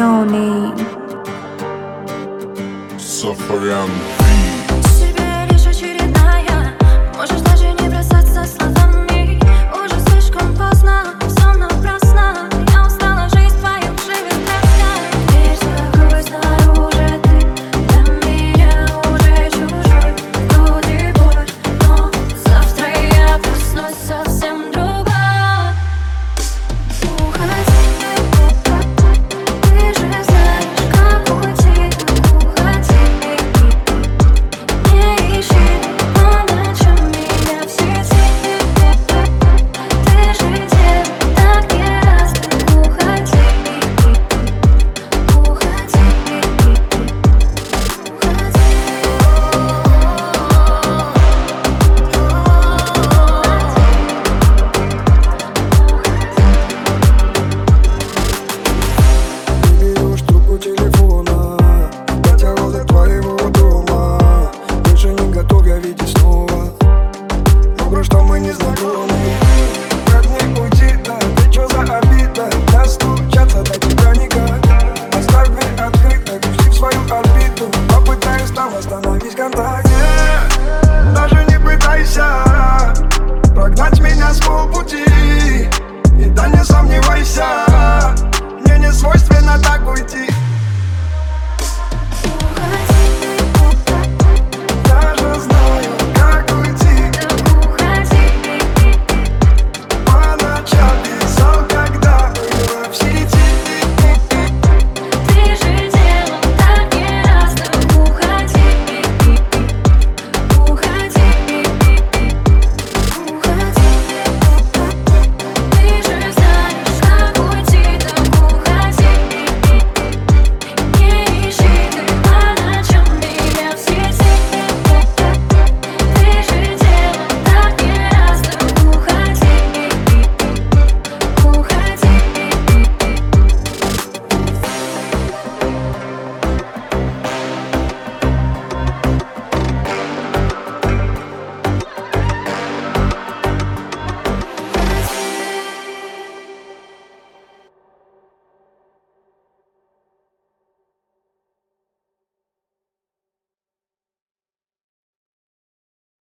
измененный. Сафарян. Себе лишь очередная, можешь даже не бросаться словами. Уже слишком поздно, все напрасно. Я устала, жизнь твою живет краской. Дверь закрой снаружи, ты для меня уже чужой. Вроде боль, но завтра я проснусь совсем другой. Уходи, ты же знаешь, как уйти. Уходи, не ищи по ночам меня в сети. Ты же делай так не раз. Уходи, уходи, Не берешь трубку телефона, дотягивал до твоего дома. Больше не готов я видеть снова. Добро, что мы не знакомы.